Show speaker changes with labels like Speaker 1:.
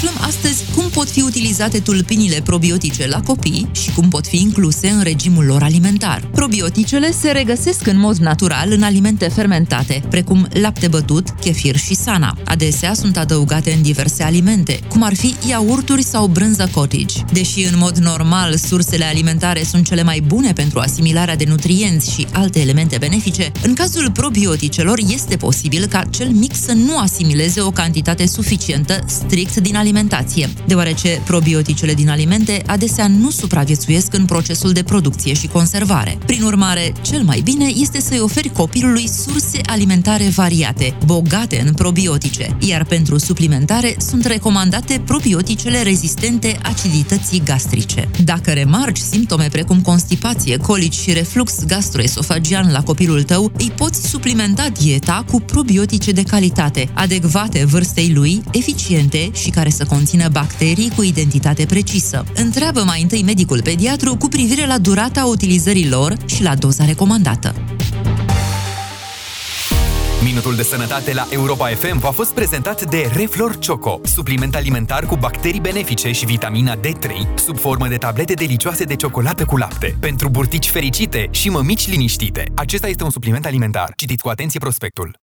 Speaker 1: Aflăm astăzi cum pot fi utilizate tulpinile probiotice la copii și cum pot fi incluse în regimul lor alimentar. Probioticele se regăsesc în mod natural în alimente fermentate, precum lapte bătut, chefir și sana. Adesea sunt adăugate în diverse alimente, cum ar fi iaurturi sau brânză cottage. Deși în mod normal sursele alimentare sunt cele mai bune pentru asimilarea de nutrienți și alte elemente benefice, în cazul probioticelor este posibil ca cel mic să nu asimileze o cantitate suficientă strict din alimentație, deoarece probioticele din alimente adesea nu supraviețuiesc în procesul de producție și conservare. Prin urmare, cel mai bine este să-i oferi copilului surse alimentare variate, bogate în probiotice, iar pentru suplimentare sunt recomandate probioticele rezistente acidității gastrice. Dacă remarci simptome precum constipație, colici și reflux gastroesofagian la copilul tău, îi poți suplimenta dieta cu probiotice de calitate, adecvate vârstei lui, eficiente și care să conțină bacterii cu identitate precisă. Întreabă mai întâi medicul pediatru cu privire la durata utilizării lor și la doza recomandată.
Speaker 2: Minutul de sănătate la Europa FM v-a fost prezentat de Reflor Choco, supliment alimentar cu bacterii benefice și vitamina D3, sub formă de tablete delicioase de ciocolată cu lapte, pentru burtici fericite și mămici liniștite. Acesta este un supliment alimentar. Citiți cu atenție prospectul.